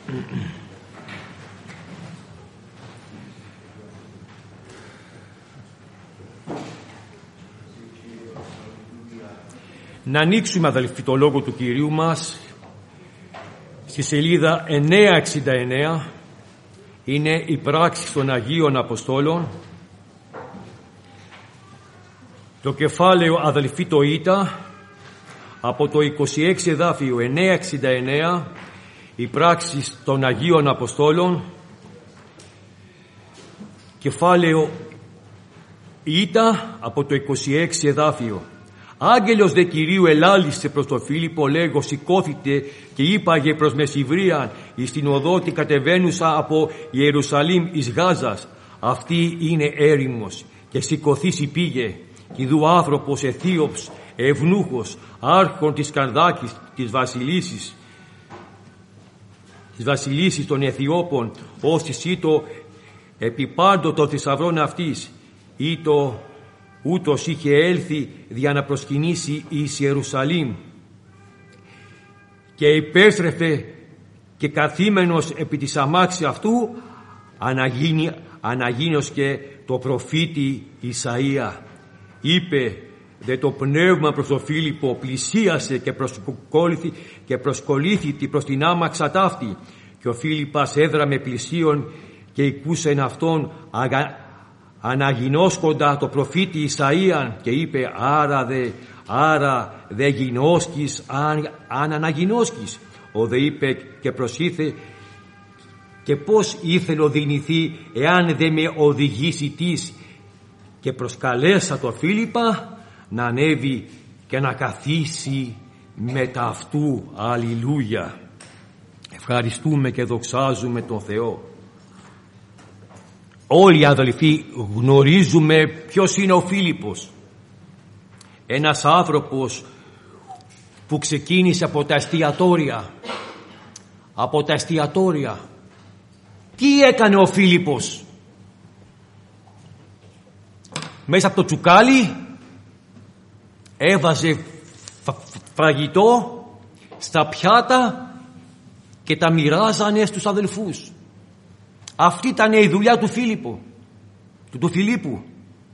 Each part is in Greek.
Να ανοίξουμε, αδελφοί, το λόγο του Κυρίου μας στη σελίδα 969. Είναι η πράξη των Αγίων Αποστόλων. Το κεφάλαιο, αδελφοί, το Ήτα, από το 26 εδάφιο 969, η πράξη των Αγίων Αποστόλων. Κεφάλαιο Ήτα, από το 26 εδάφιο. Άγγελος δε Κυρίου ελάλησε προς τον Φίλιππο, λέγω, σηκώθηκε και είπαγε προς Μεσηβρίαν εις την οδό την κατεβαίνουσα από Ιερουσαλήμ εις Γάζας. Αυτή είναι έρημος. Και σηκωθήσει πήγε, κι δου άνθρωπος Αιθίωπς, ευνούχος, άρχον της Κανδάκης, της βασιλίσης των Αιθιώπων, ως ήτο επιπάντο των θησαυρών αυτής, ήτο ούτως είχε έλθει δια να προσκυνήσει εις Ιερουσαλήμ, και υπέστρεφε και καθήμενος επί της αμάξης αυτού αναγίνως και το προφήτη Ισαΐα. Είπε δε το πνεύμα προς τον Φίλιππο πλησίασε και προσκολήθη προς την άμαξα ταύτη, και ο Φίλιππας έδραμε πλησίον και οικούσεν αυτόν αναγινώσκοντα το προφήτη Ισαΐαν, και είπε άρα δε γινώσκεις αν αναγινώσκεις. Ο δε είπε και προσήθε, και πώς ήθελε οδυνηθεί εάν δε με οδηγήσει της, και προσκαλέσα το Φίλιππα να ανέβει και να καθίσει μετά αυτού. Αλληλούια. Ευχαριστούμε και δοξάζουμε τον Θεό. Όλοι οι αδελφοί γνωρίζουμε ποιος είναι ο Φίλιππος. Ένας άνθρωπος που ξεκίνησε από τα εστιατόρια. Τι έκανε ο Φίλιππος? Μέσα από το τσουκάλι έβαζε φαγητό στα πιάτα και τα μοιράζανε στους αδελφούς. Αυτή ήταν η δουλειά του Φιλίππου.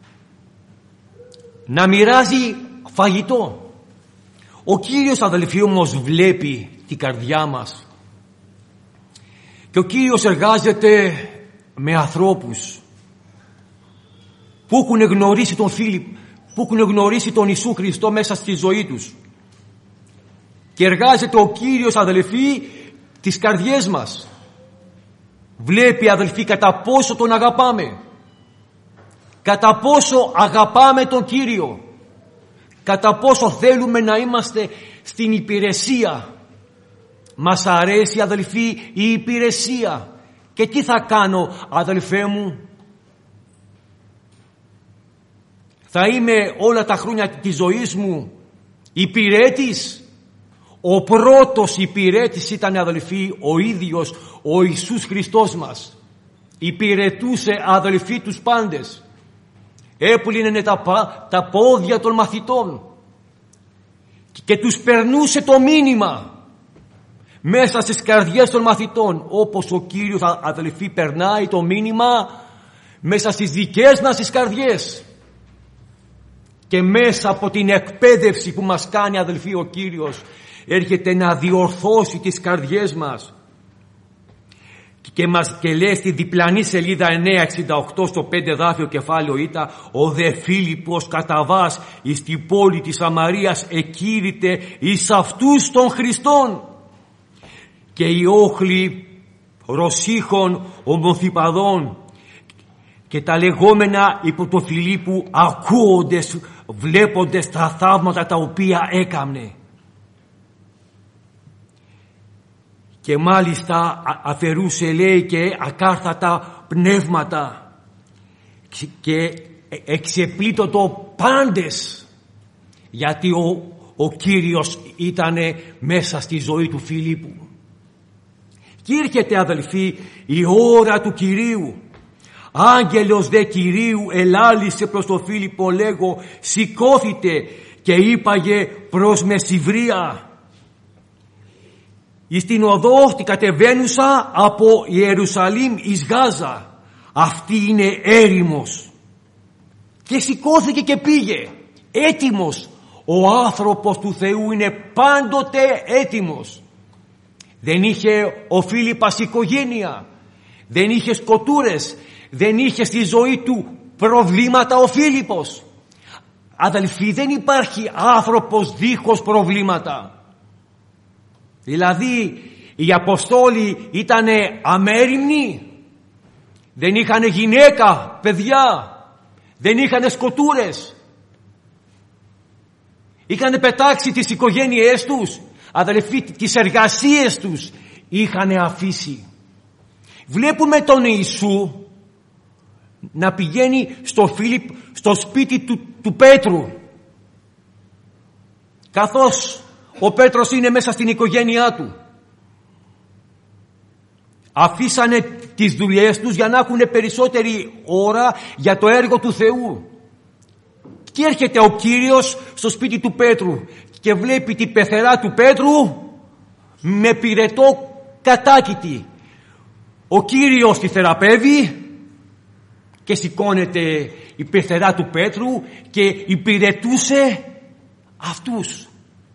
Να μοιράζει φαγητό. Ο Κύριος, αδελφοί, όμως βλέπει την καρδιά μας. Και ο Κύριος εργάζεται με ανθρώπους που έχουν γνωρίσει τον Φίλιππο, που έχουν γνωρίσει τον Ιησού Χριστό μέσα στη ζωή τους. Και εργάζεται ο Κύριος, αδελφοί, τις καρδιές μας. Βλέπει, αδελφοί, κατά πόσο τον αγαπάμε. Κατά πόσο αγαπάμε τον Κύριο. Κατά πόσο θέλουμε να είμαστε στην υπηρεσία. Μας αρέσει, αδελφοί, η υπηρεσία. Και τι θα κάνω, αδελφέ μου? Θα είμαι όλα τα χρόνια της ζωής μου υπηρέτης? Ο πρώτος υπηρέτης ήταν, αδελφοί, ο ίδιος ο Ιησούς Χριστός μας. Υπηρετούσε, αδελφοί, τους πάντες. Έπλυνε τα πόδια των μαθητών και τους περνούσε το μήνυμα μέσα στις καρδιές των μαθητών, όπως ο Κύριος, αδελφοί, περνάει το μήνυμα μέσα στις δικές μας τις καρδιές. Και μέσα από την εκπαίδευση που μας κάνει, αδελφοί, ο Κύριος έρχεται να διορθώσει τις καρδιές μας. Και λέει στη διπλανή σελίδα 968 στο 5 εδάφιο κεφάλαιο Ήτα, ο δε Φίλιππος καταβάς εις την πόλη της Σαμαρίας εκήρυτε εις αυτούς των Χριστών. Και οι όχλοι ρωσίχων ομοθυπαδών και τα λεγόμενα υπό το Φιλίππου ακούοντες, βλέποντες τα θαύματα τα οποία έκαμνε. Και μάλιστα αφαιρούσε, λέει, και ακάρθατα πνεύματα και εξεπλήτωτο πάντες, γιατί ο Κύριος ήτανε μέσα στη ζωή του Φιλίππου. Και έρχεται, αδελφοί, η ώρα του Κυρίου. Άγγελος δε Κυρίου ελάλησε προς τον Φίλιππο, λέγω, σηκώθητε, και είπαγε προς Μεσηβρία. εις την οδό την κατεβαίνουσα από Ιερουσαλήμ εις Γάζα. Αυτή είναι έρημος. Και σηκώθηκε και πήγε έτοιμος. Ο άνθρωπος του Θεού είναι πάντοτε έτοιμος. Δεν είχε ο Φίλιππας οικογένεια, δεν είχε σκοτούρες, δεν είχε στη ζωή του προβλήματα ο Φίλιππος. Αδελφοί, δεν υπάρχει άνθρωπος δίχως προβλήματα. Δηλαδή οι Αποστόλοι ήτανε αμέριμνοι, δεν είχαν γυναίκα, παιδιά, δεν είχαν σκοτούρες, είχαν πετάξει τις οικογένειές τους, αδελφοί, τις εργασίες τους είχαν αφήσει. Βλέπουμε τον Ιησού να πηγαίνει στο σπίτι του Πέτρου, καθώς ο Πέτρος είναι μέσα στην οικογένειά του. Αφήσανε τις δουλειές τους για να έχουν περισσότερη ώρα για το έργο του Θεού. Και έρχεται ο Κύριος στο σπίτι του Πέτρου και βλέπει την πεθερά του Πέτρου με πυρετό κατάκητη. Ο Κύριος τη θεραπεύει και σηκώνεται η πεθερά του Πέτρου και υπηρετούσε αυτούς.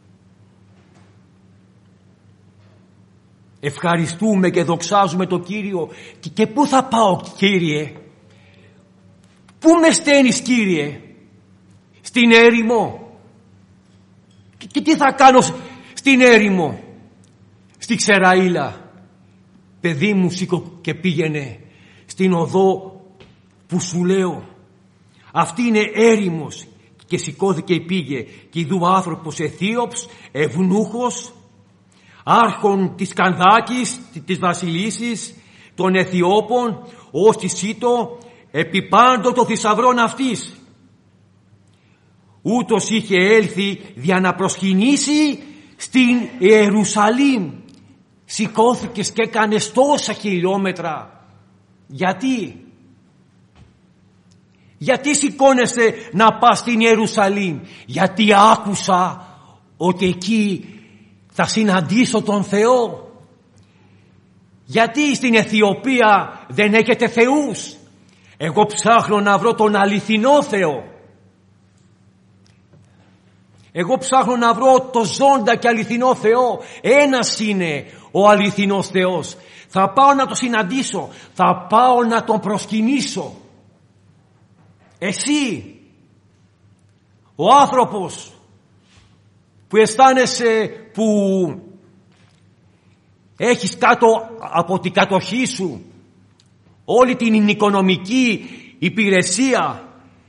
Ευχαριστούμε και δοξάζουμε τον Κύριο. Και πού θα πάω, Κύριε? Πού με στέλνεις, Κύριε? Στην έρημο? Και τι θα κάνω στην έρημο? Στη Ξεραΐλα? Παιδί μου, σήκω και πήγαινε στην οδό που σου λέω. Αυτή είναι έρημος. Και σηκώθηκε και πήγε. Και ειδού άνθρωπος Αιθίωπς, ευνούχος, άρχον της Κανδάκης, της βασιλίσης, των Αιθιώπων, ως τη Σίτο, επί πάντο το θησαυρών αυτής. Ούτως είχε έλθει για να προσκυνήσει στην Ιερουσαλήμ. Σηκώθηκες και έκανες τόσα χιλιόμετρα. Γιατί σηκώνεσαι να πας στην Ιερουσαλήμ? Γιατί άκουσα ότι εκεί θα συναντήσω τον Θεό. Γιατί στην Αιθιοπία δεν έχετε θεούς? Εγώ ψάχνω να βρω τον αληθινό Θεό. Εγώ ψάχνω να βρω το ζώντα και αληθινό Θεό. Ένας είναι ο αληθινός Θεός. Θα πάω να το συναντήσω. Θα πάω να τον προσκυνήσω. Εσύ, ο άνθρωπος που αισθάνεσαι που έχεις κάτω από την κατοχή σου όλη την οικονομική υπηρεσία,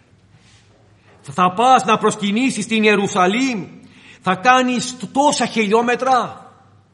θα πας να προσκυνήσεις στην Ιερουσαλήμ, θα κάνεις τόσα χιλιόμετρα.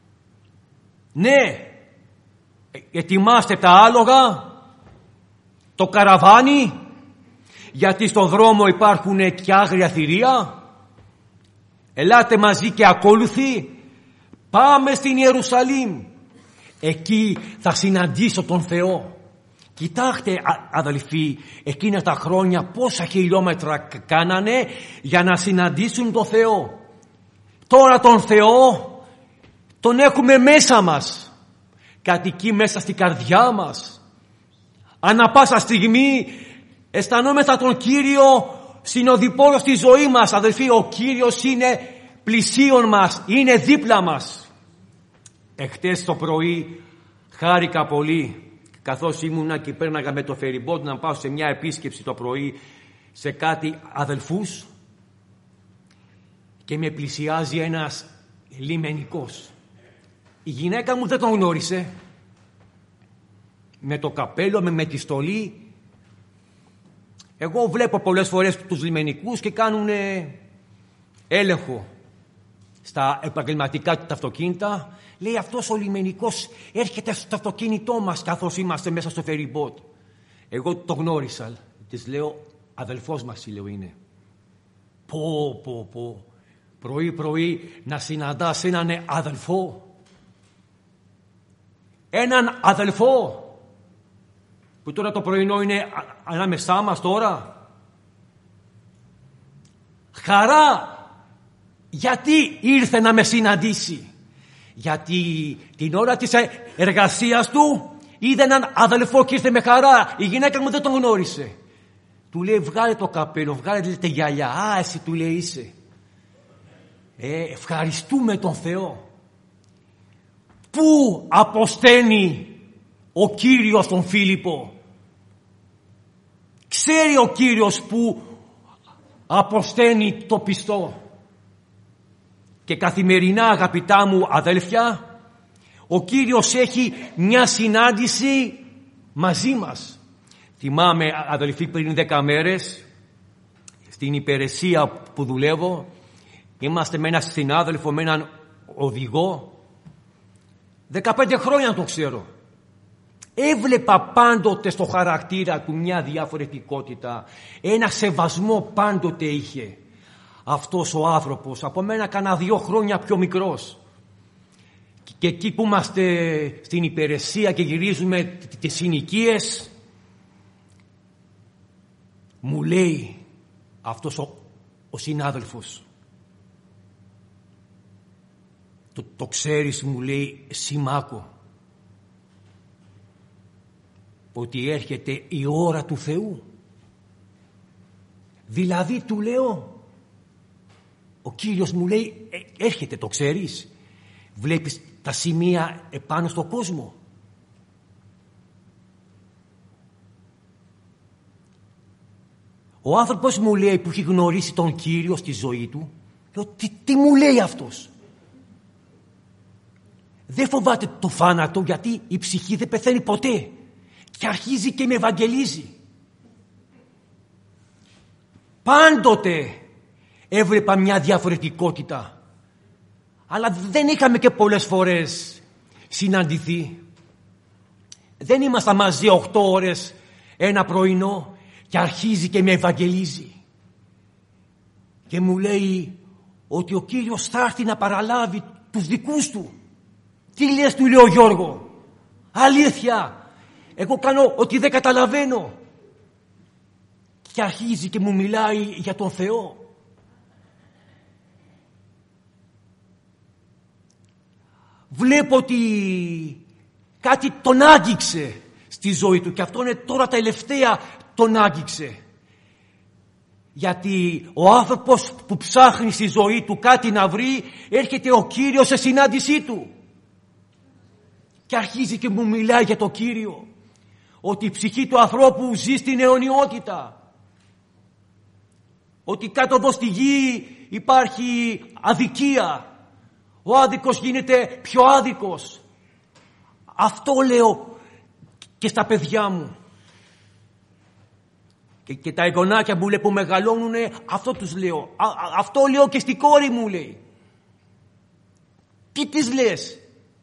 Ναι, ετοιμάστε τα άλογα, το καραβάνι, γιατί στο δρόμο υπάρχουν και άγρια θηρία. Ελάτε μαζί και ακόλουθοι. Πάμε στην Ιερουσαλήμ. Εκεί θα συναντήσω τον Θεό. Κοιτάξτε, αδελφοί, εκείνα τα χρόνια πόσα χιλιόμετρα κάνανε για να συναντήσουν τον Θεό. Τώρα τον Θεό τον έχουμε μέσα μας. Κατοικεί μέσα στην καρδιά μας. Ανά πάσα στιγμή αισθανόμεθα τον Κύριο συνοδοιπόρο στη ζωή μας. Αδελφοί, ο Κύριος είναι πλησίον μας, είναι δίπλα μας. Εχθές το πρωί χάρηκα πολύ, καθώς ήμουνα και πέρναγα με το φεριμπότ να πάω σε μια επίσκεψη το πρωί σε κάτι αδελφούς, και με πλησιάζει ένας λιμενικός. Η γυναίκα μου δεν τον γνώρισε. Με το καπέλο, με τη στολή. Εγώ βλέπω πολλές φορές τους λιμενικούς και κάνουν έλεγχο στα επαγγελματικά του αυτοκίνητα. Λέει, αυτός ο λιμενικός έρχεται στο αυτοκίνητό μας καθώς είμαστε μέσα στο φεριμπότ. Εγώ το γνώρισα. Της λέω, αδελφός μας, λέω, είναι. Πω. Πρωί να συναντάς έναν αδελφό. Έναν αδελφό που τώρα το πρωινό είναι ανάμεσά μας τώρα. Χαρά. Γιατί ήρθε να με συναντήσει? Γιατί την ώρα της εργασίας του είδε έναν αδελφό και ήρθε με χαρά. Η γυναίκα μου δεν τον γνώρισε. Του λέει βγάλε το καπέλο, βγάλε τα γυαλιά. Α, εσύ του λέει είσαι. Ευχαριστούμε τον Θεό. Πού αποσταίνει ο Κύριος τον Φίλιππο? Ξέρει ο Κύριος που αποσταίνει το πιστό. Και καθημερινά, αγαπητά μου αδέλφια, ο Κύριος έχει μια συνάντηση μαζί μας. Θυμάμαι, αδελφοί, πριν 10 μέρες στην υπηρεσία που δουλεύω, είμαστε με έναν συνάδελφο, με έναν οδηγό, 15 χρόνια το ξέρω. Έβλεπα πάντοτε στο χαρακτήρα του μια διαφορετικότητα, ένα σεβασμό πάντοτε είχε αυτός ο άνθρωπος, από μένα κάνα 2 χρόνια πιο μικρός. Και εκεί που είμαστε στην υπηρεσία και γυρίζουμε τις συνοικίες, μου λέει αυτός ο συνάδελφος, το ξέρεις, μου λέει, Σιμάκο, ότι έρχεται η ώρα του Θεού? Δηλαδή, του λέω, ο Κύριος μου λέει, έρχεται, το ξέρεις? Βλέπεις τα σημεία επάνω στον κόσμο? Ο άνθρωπος μου λέει, που έχει γνωρίσει τον Κύριο στη ζωή του, λέω, τι μου λέει αυτός? Δεν φοβάται το θάνατο, γιατί η ψυχή δεν πεθαίνει ποτέ. Και αρχίζει και με ευαγγελίζει. Πάντοτε έβλεπα μια διαφορετικότητα. Αλλά δεν είχαμε και πολλές φορές συναντηθεί. Δεν ήμασταν μαζί 8 ώρες ένα πρωινό και αρχίζει και με ευαγγελίζει. Και μου λέει ότι ο Κύριος θα έρθει να παραλάβει τους δικούς του. Τι λες, του λέω, Γιώργο? Αλήθεια? Εγώ κάνω ότι δεν καταλαβαίνω. Και αρχίζει και μου μιλάει για τον Θεό. Βλέπω ότι κάτι τον άγγιξε στη ζωή του, και αυτό είναι τώρα τελευταία τον άγγιξε. Γιατί ο άνθρωπος που ψάχνει στη ζωή του κάτι να βρει, έρχεται ο Κύριος σε συνάντησή του. Και αρχίζει και μου μιλάει για το Κύριο. Ότι η ψυχή του ανθρώπου ζει στην αιωνιότητα. Ότι κάτω εδώ στη γη υπάρχει αδικία. Ο άδικος γίνεται πιο άδικος. Αυτό λέω και στα παιδιά μου. Και τα εγγονάκια μου που μεγαλώνουν, αυτό τους λέω. Αυτό λέω και στη κόρη μου, λέει. Τι της λες?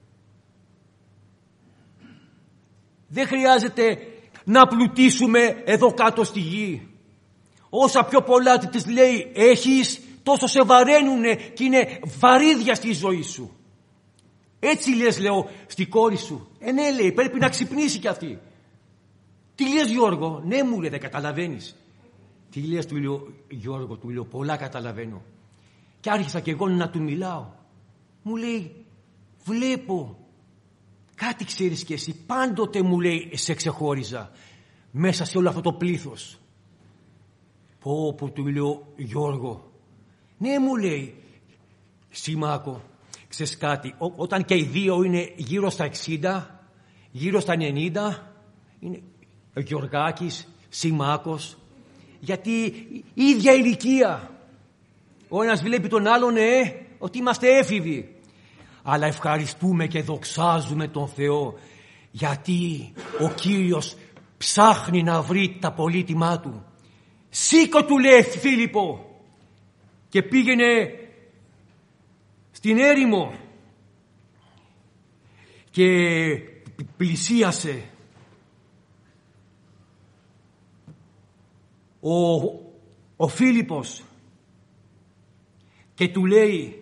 Δεν χρειάζεται να πλουτίσουμε εδώ κάτω στη γη. Όσα πιο πολλά της λέει έχεις, τόσο σε βαραίνουνε και είναι βαρύδια στη ζωή σου. Έτσι λες, λέω, στη κόρη σου. Ναι, λέει, πρέπει να ξυπνήσει κι αυτή. Τι λες, Γιώργο? Ναι, μου λέει, δεν καταλαβαίνεις. Τι λες, του λέω, Γιώργο? Του λέω, πολλά καταλαβαίνω. Και άρχισα κι εγώ να του μιλάω. Μου λέει, βλέπω, κάτι ξέρεις κι εσύ, πάντοτε, μου λέει, σε ξεχώριζα μέσα σε όλο αυτό το πλήθος. Πω, του λέω, Γιώργο. Ναι, μου λέει, Σιμάκο, ξέρεις κάτι, όταν και οι δύο είναι γύρω στα 60, γύρω στα 90, είναι ο Γιωργάκης, Σιμάκος, γιατί η ίδια ηλικία. Ο ένας βλέπει τον άλλον, ότι είμαστε έφηβοι. Αλλά ευχαριστούμε και δοξάζουμε τον Θεό, γιατί ο Κύριος ψάχνει να βρει τα πολύτιμά του. Σήκω, του λέει, Φίλιππο, και πήγαινε στην έρημο και πλησίασε. Ο Φίλιππος και του λέει,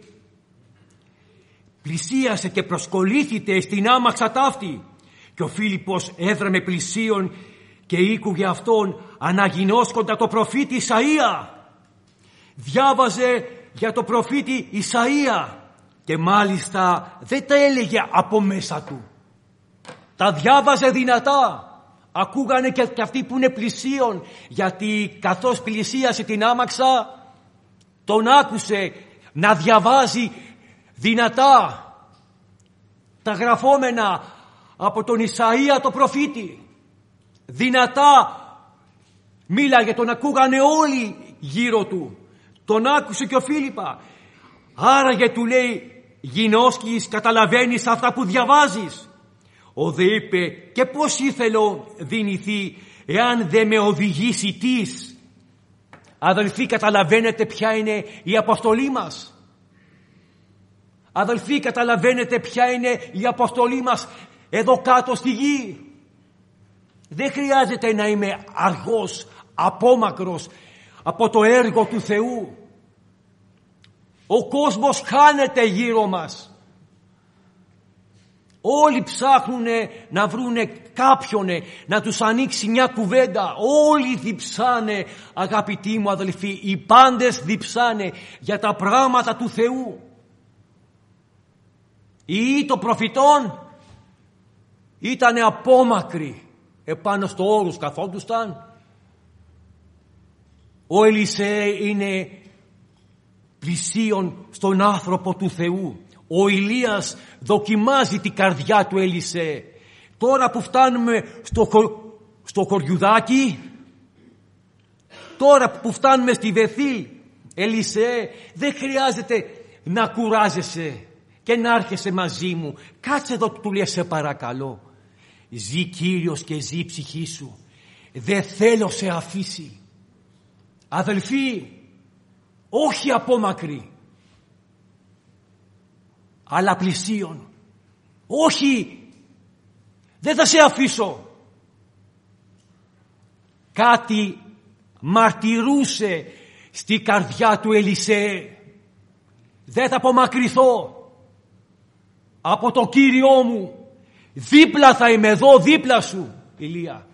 πλησίασε και προσκολήθητε στην άμαξα ταύτη. Και ο Φίλιππος έδραμε πλησίον και ήκουγε αυτόν αναγινώσκοντα το προφήτη Ισαΐα. Διάβαζε για το προφήτη Ισαΐα Και μάλιστα δεν τα έλεγε από μέσα του. Τα διάβαζε δυνατά. Ακούγανε και αυτοί που είναι πλησίον, γιατί καθώς πλησίασε την άμαξα, τον άκουσε να διαβάζει δυνατά τα γραφόμενα από τον Ισαΐα το προφήτη. Δυνατά μίλαγε, τον ακούγανε όλοι γύρω του. Τον άκουσε και ο Φίλιππα. Άραγε, του λέει, γινώσκεις, καταλαβαίνεις αυτά που διαβάζεις? Ο δε είπε, και πώς ήθελω δυνηθεί εάν δεν με οδηγήσει τις? Αδελφοί, καταλαβαίνετε ποια είναι η αποστολή μας? Αδελφοί, καταλαβαίνετε ποια είναι η αποστολή μας εδώ κάτω στη γη? Δεν χρειάζεται να είμαι αργός, απόμακρος από το έργο του Θεού. Ο κόσμος χάνεται γύρω μας. Όλοι ψάχνουν να βρούνε κάποιον να τους ανοίξει μια κουβέντα. Όλοι διψάνε, αγαπητοί μου αδελφοί, οι πάντες διψάνε για τα πράγματα του Θεού. Οι των προφητών ήτανε απόμακροι, επάνω στο όρους καθόντουσταν. Ο Ελισέ είναι πλησίον στον άνθρωπο του Θεού. Ο Ηλίας δοκιμάζει την καρδιά του Ελισέ. Τώρα που φτάνουμε στο χωριουδάκι, τώρα που φτάνουμε στη Βεθήλ, Ελισέ, δεν χρειάζεται να κουράζεσαι και να έρχεσαι μαζί μου. Κάτσε εδώ, του λέει, σε παρακαλώ. Ζει Κύριος και ζει η ψυχή σου. Δεν θέλω σε αφήσει. Αδελφοί, όχι απόμακροι, αλλά πλησίον. Όχι, δεν θα σε αφήσω. Κάτι μαρτυρούσε στη καρδιά του Ελισέ. Δεν θα απομακρυνθώ από το Κύριό μου. Δίπλα θα είμαι, εδώ δίπλα σου, Ηλία.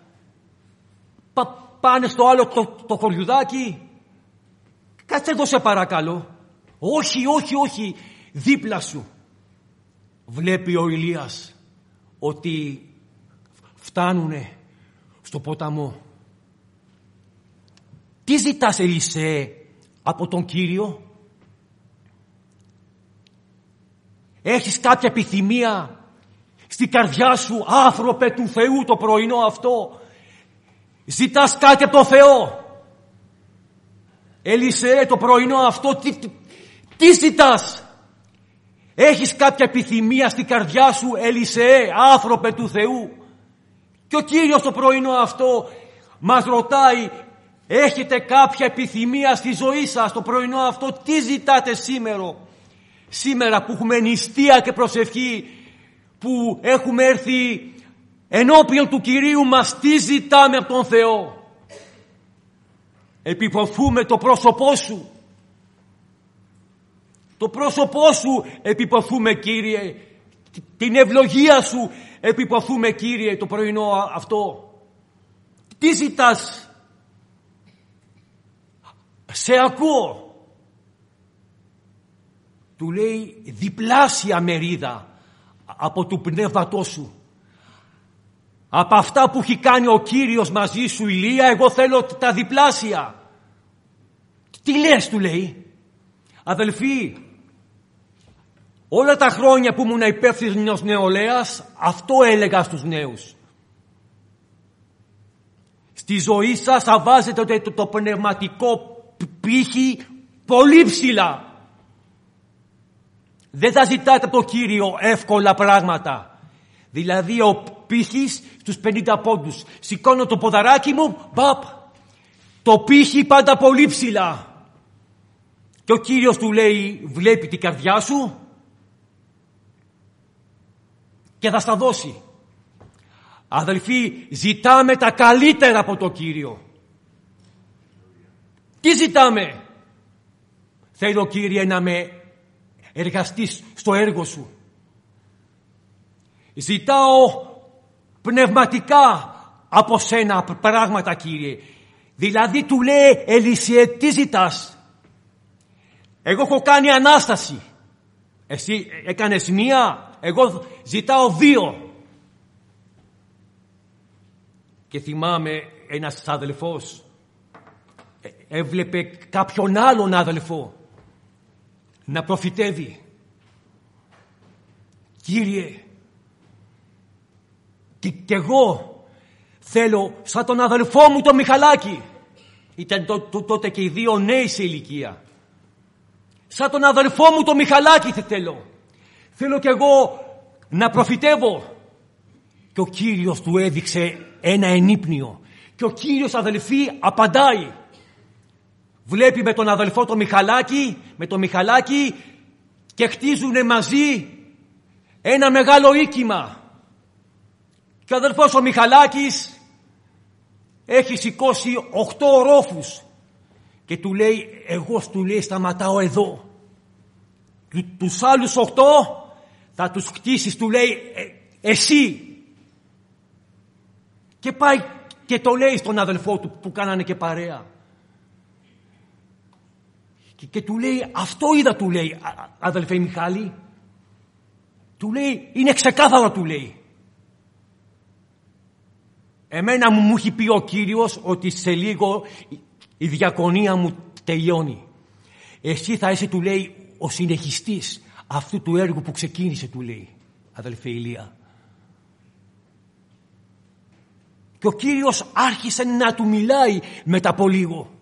Πάνε στο άλλο το χωριουδάκι. Κάτσε εδώ σε παρακαλώ. Όχι, όχι, όχι, δίπλα σου. Βλέπει ο Ηλίας ότι φτάνουνε στο ποταμό. Τι ζητάς, Ελισέ, από τον Κύριο? Έχεις κάποια επιθυμία στην καρδιά σου, άνθρωπε του Θεού, το πρωινό αυτό? Ζητάς κάτι από τον Θεό? Ελισέ, το πρωινό αυτό τι ζητάς? Έχεις κάποια επιθυμία στην καρδιά σου, Ελισέ, άνθρωπε του Θεού? Και ο Κύριος το πρωινό αυτό μας ρωτάει, έχετε κάποια επιθυμία στη ζωή σας το πρωινό αυτό? Τι ζητάτε σήμερα που έχουμε νηστεία και προσευχή, που έχουμε έρθει ενώπιον του Κυρίου μας? Τι ζητάμε από τον Θεό? Επιποθούμε το πρόσωπό σου. Το πρόσωπό σου επιποθούμε, Κύριε. Την ευλογία σου επιποθούμε, Κύριε, το πρωινό αυτό. Τι ζητάς? Σε ακούω. Του λέει, διπλάσια μερίδα από του πνεύματός σου. Από αυτά που έχει κάνει ο Κύριος μαζί σου, Ηλία, εγώ θέλω τα διπλάσια. Τι λες, του λέει? Αδελφοί, όλα τα χρόνια που ήμουν υπεύθυνος νεολαίας, αυτό έλεγα στους νέους. Στη ζωή σας θα βάζετε το πνευματικό πύχη πολύ ψηλά. Δεν θα ζητάτε από το Κύριο εύκολα πράγματα. Δηλαδή ο πύχης στους 50 πόντους. Σηκώνω το ποδαράκι μου, το πύχη πάντα πολύ ψηλά. Και ο Κύριος του λέει, βλέπει την καρδιά σου και θα στα δώσει. Αδελφοί, ζητάμε τα καλύτερα από το Κύριο. Τι ζητάμε? Θέλω, Κύριε, να με εργαστείς στο έργο σου. Ζητάω πνευματικά από σένα πράγματα, Κύριε. Δηλαδή του λέει, Ελισέ, τι ζητάς? Εγώ έχω κάνει Ανάσταση. Εσύ έκανες μία, εγώ ζητάω 2. Και θυμάμαι ένας αδελφός έβλεπε κάποιον άλλον αδελφό να προφητεύει. Κύριε, και εγώ θέλω σαν τον αδελφό μου τον Μιχαλάκη. Ήταν τότε και οι 2 νέοι σε ηλικία. Σαν τον αδελφό μου τον Μιχαλάκη θέλω. Θέλω κι εγώ να προφητεύω. Και ο Κύριος του έδειξε ένα ενύπνιο. Και ο Κύριος, αδελφοί, απαντάει. Βλέπει με τον αδελφό τον Μιχαλάκη, με τον Μιχαλάκη, και χτίζουν μαζί ένα μεγάλο οίκημα. Και ο αδελφός ο Μιχαλάκης έχει σηκώσει 8 ορόφους. Και του λέει, εγώ του λέει σταματάω εδώ. Τους άλλους 8 θα τους χτίσεις, του λέει, εσύ. Και πάει και το λέει στον αδελφό του που κάνανε και παρέα. Και του λέει, αυτό είδα, του λέει, αδελφέ Μιχάλη. Του λέει, είναι ξεκάθαρο, του λέει. Εμένα μου έχει πει ο Κύριος ότι σε λίγο η διακονία μου τελειώνει. Εσύ θα είσαι, του λέει, ο συνεχιστής αυτού του έργου που ξεκίνησε, του λέει, αδελφέ Ηλία. Και ο Κύριος άρχισε να του μιλάει μετά από λίγο.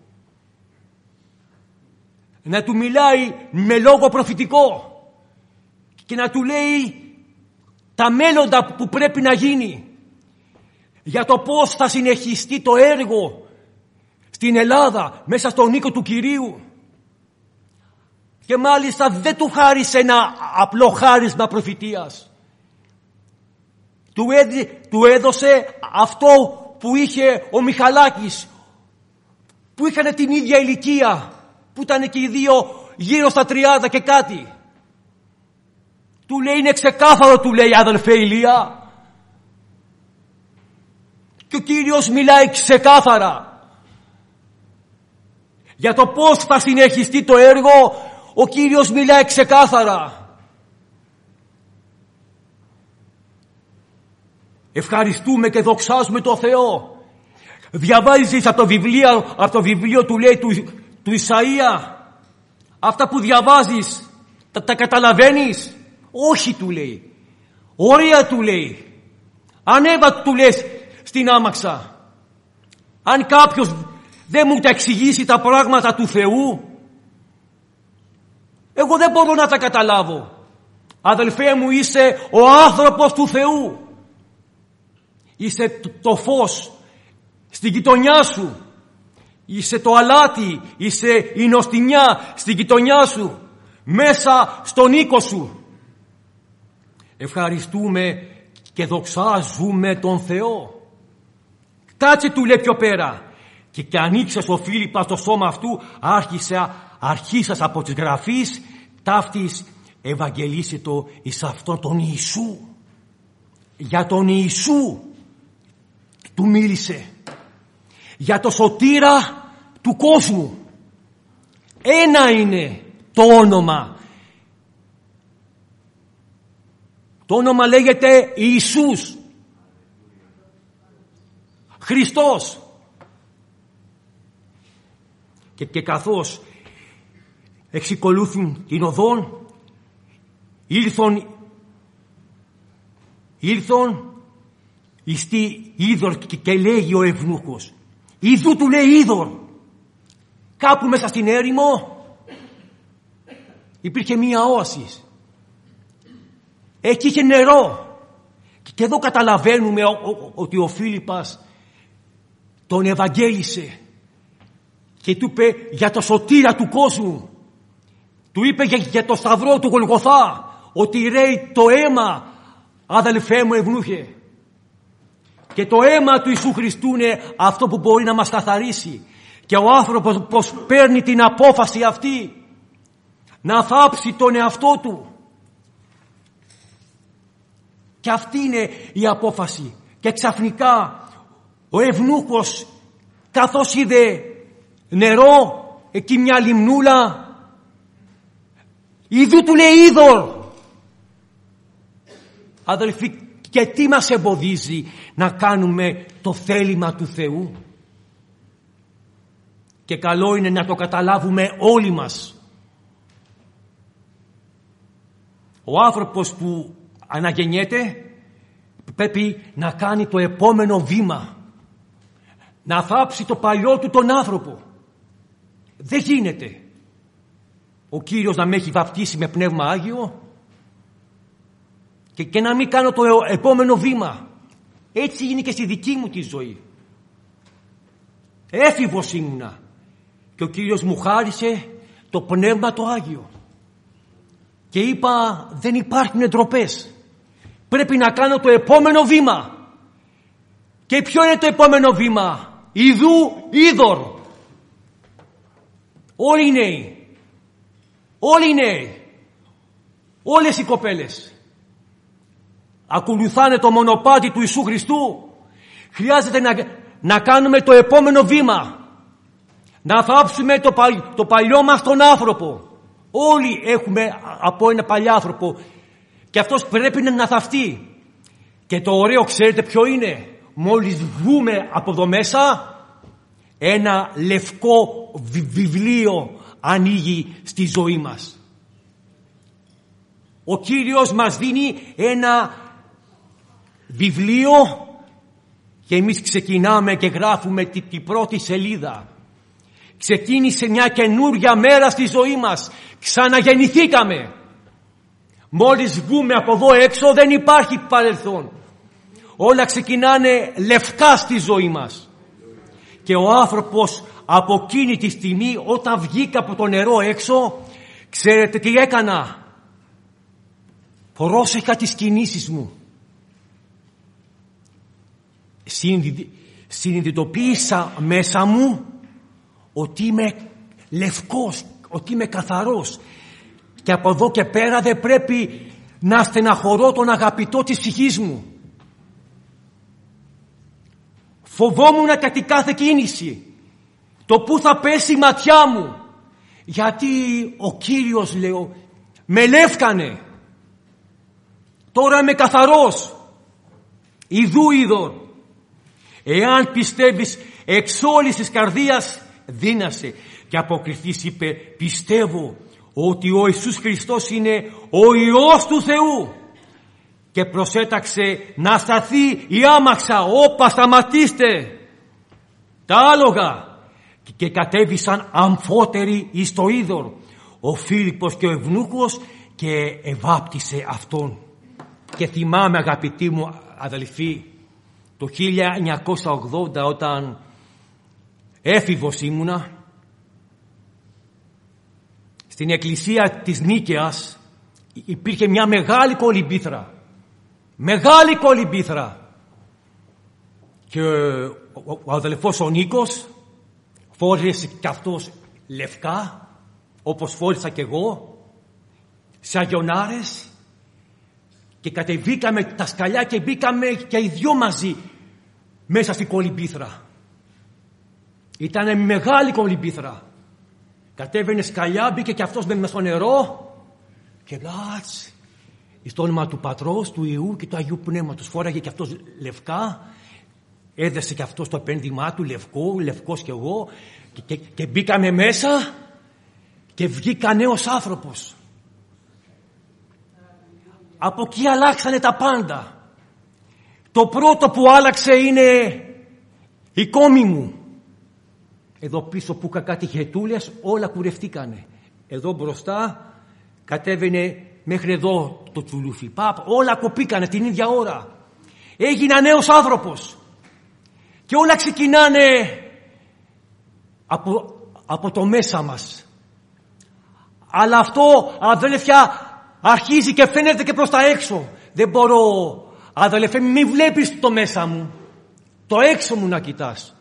Να του μιλάει με λόγο προφητικό. Και να του λέει τα μέλλοντα που πρέπει να γίνει. Για το πώς θα συνεχιστεί το έργο στην Ελλάδα μέσα στον οίκο του Κυρίου. Και μάλιστα δεν του χάρισε ένα απλό χάρισμα προφητείας. Του έδωσε αυτό που είχε ο Μιχαλάκης, που είχαν την ίδια ηλικία, που ήταν και οι 2 γύρω στα 30 και κάτι. Του λέει, είναι ξεκάθαρο, του λέει, αδελφέ Ηλία. Και ο Κύριος μιλάει ξεκάθαρα για το πώς θα συνεχιστεί το έργο. Ο Κύριος μιλάει ξεκάθαρα. Ευχαριστούμε και δοξάζουμε το Θεό. Διαβάζεις από το βιβλίο του, λέει, του Ισαΐα. Αυτά που διαβάζεις τα καταλαβαίνεις? Όχι, του λέει. Ωραία, του λέει. Ανέβα, του λες, στην άμαξα. Αν κάποιος δεν μου τα εξηγήσει τα πράγματα του Θεού, εγώ δεν μπορώ να τα καταλάβω. Αδελφέ μου, είσαι ο άνθρωπος του Θεού. Είσαι το φως στην γειτονιά σου. Είσαι το αλάτι, είσαι η νοστιμιά στην γειτονιά σου, μέσα στον οίκο σου. Ευχαριστούμε και δοξάζουμε τον Θεό. Κάτσε, του λέει πιο πέρα. Και ανοίξες ο Φίλιππας το σώμα αυτού, αρχίσας από τις γραφείς, ταύτης ευαγγελίσε το εις αυτόν τον Ιησού. Για τον Ιησού του μίλησε. Για το σωτήρα του κόσμου. Ένα είναι το όνομα. Το όνομα λέγεται Ιησούς. Χριστός. Και καθώς εξικολούθουν την οδόν, ήλθον εις τη είδωρ, και λέγει ο ευνούχος. Ιδού, του λέει, είδωρ. Κάπου μέσα στην έρημο υπήρχε μία όαση. Εκεί είχε νερό. Και εδώ καταλαβαίνουμε ότι ο Φίλιππας τον ευαγγέλισε και του είπε για το σωτήρα του κόσμου. Του είπε για το σταυρό του Γολγοθά, ότι ρέει το αίμα, αδελφέ μου ευνούχε. Και το αίμα του Ιησού Χριστού είναι αυτό που μπορεί να μας καθαρίσει. Και ο άνθρωπος πως παίρνει την απόφαση αυτή να θάψει τον εαυτό του. Και αυτή είναι η απόφαση. Και ξαφνικά ο ευνούχος, καθώς είδε νερό, εκεί μια λιμνούλα, ιδού, του λέει, είδωρ. Αδελφοί, και τι μας εμποδίζει να κάνουμε το θέλημα του Θεού? Και καλό είναι να το καταλάβουμε όλοι μας. Ο άνθρωπος που αναγεννιέται πρέπει να κάνει το επόμενο βήμα. Να θάψει το παλιό του τον άνθρωπο. Δεν γίνεται ο Κύριος να με έχει βαπτίσει με Πνεύμα Άγιο και να μην κάνω το επόμενο βήμα. Έτσι είναι και στη δική μου τη ζωή. Έφηβος ήμουνα και ο Κύριος μου χάρισε το Πνεύμα το Άγιο. Και είπα, δεν υπάρχουν ντροπές. Πρέπει να κάνω το επόμενο βήμα. Και ποιο είναι το επόμενο βήμα? Ιδού είδωρ. Όλοι οι νέοι, όλοι οι νέοι, όλες οι κοπέλες ακολουθάνε το μονοπάτι του Ιησού Χριστού. Χρειάζεται να κάνουμε το επόμενο βήμα. Να θάψουμε το παλιό μας τον άνθρωπο. Όλοι έχουμε από ένα παλιάνθρωπο και αυτός πρέπει να θαυτεί. Και το ωραίο ξέρετε ποιο είναι? Μόλις βγούμε από εδώ μέσα, ένα λευκό βιβλίο ανοίγει στη ζωή μας. Ο Κύριος μας δίνει ένα βιβλίο και εμείς ξεκινάμε και γράφουμε την πρώτη σελίδα. Ξεκίνησε μια καινούρια μέρα στη ζωή μας. Ξαναγεννηθήκαμε. Μόλις βγούμε από εδώ έξω δεν υπάρχει παρελθόν. Όλα ξεκινάνε λευκά στη ζωή μας. Και ο άνθρωπος από εκείνη τη στιγμή, όταν βγήκα από το νερό έξω, ξέρετε τι έκανα? Πρόσεχα τις κινήσεις μου. Συνειδητοποίησα μέσα μου ότι είμαι λευκός, ότι είμαι καθαρός. Και από εδώ και πέρα δεν πρέπει να στεναχωρώ τον αγαπητό της ψυχής μου. Φοβόμουν κατά κάθε κίνηση. Το που θα πέσει η ματιά μου. Γιατί ο Κύριος, λέω, με λεύκανε. Τώρα είμαι καθαρός. Ιδού είδωρ. Εάν πιστεύεις εξ όλης της καρδίας, δύνασε. Και αποκριθείς είπε, πιστεύω ότι ο Ιησούς Χριστός είναι ο Υιός του Θεού. Και προσέταξε να σταθεί η άμαξα. Όπα, σταματήστε τα άλογα. Και κατέβησαν αμφότεροι εις το είδωρ. Ο Φίλιππος και ο Ευνούκος και ευάπτισε αυτόν. Και θυμάμαι, αγαπητοί μου αδελφοί, το 1980 όταν έφηβος ήμουνα, στην εκκλησία της Νίκαιας υπήρχε μια μεγάλη κολυμπήθρα. Μεγάλη κολυμπήθρα. Και ο αδελφός ο Νίκος φόρεσε κι αυτός λευκά, όπως φόρεσα κι εγώ, σε αγιονάρες, και κατεβήκαμε τα σκαλιά και μπήκαμε και οι δυο μαζί μέσα στην κολυμπήθρα. Ήταν μεγάλη κολυμπήθρα. Κατέβαινε σκαλιά, μπήκε και αυτός μέσα στο νερό και πλάτς, στο όνομα του Πατρός, του Υιού και του Αγίου Πνεύματος. Φόραγε και αυτός λευκά, έδεσε και αυτός το επένδυμά του λευκός κι εγώ, και μπήκαμε μέσα και βγήκα νέος άνθρωπος. Από εκεί αλλάξανε τα πάντα. Το πρώτο που άλλαξε είναι η κόμη μου. Εδώ πίσω που είχα κάτι χετούλες, όλα κουρευτήκανε. Εδώ μπροστά κατέβαινε μέχρι εδώ το τσουλούφι. Όλα κοπήκανε την ίδια ώρα. Έγινα νέος άνθρωπος. Και όλα ξεκινάνε από το μέσα μας. Αλλά αυτό, αδέλφια, αρχίζει και φαίνεται και προς τα έξω. Δεν μπορώ, αδελφέ, μην βλέπεις το μέσα μου. Το έξω μου να κοιτάς.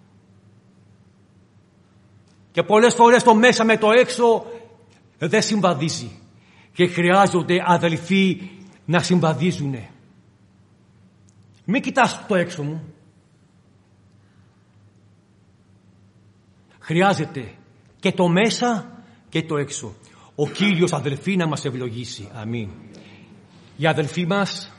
Και πολλές φορές το μέσα με το έξω δεν συμβαδίζει. Και χρειάζονται, αδελφοί, να συμβαδίζουνε. Μην κοιτάς το έξω μου. Χρειάζεται και το μέσα και το έξω. Ο Κύριος, αδελφοί, να μας ευλογήσει. Αμήν. Οι αδελφοί μας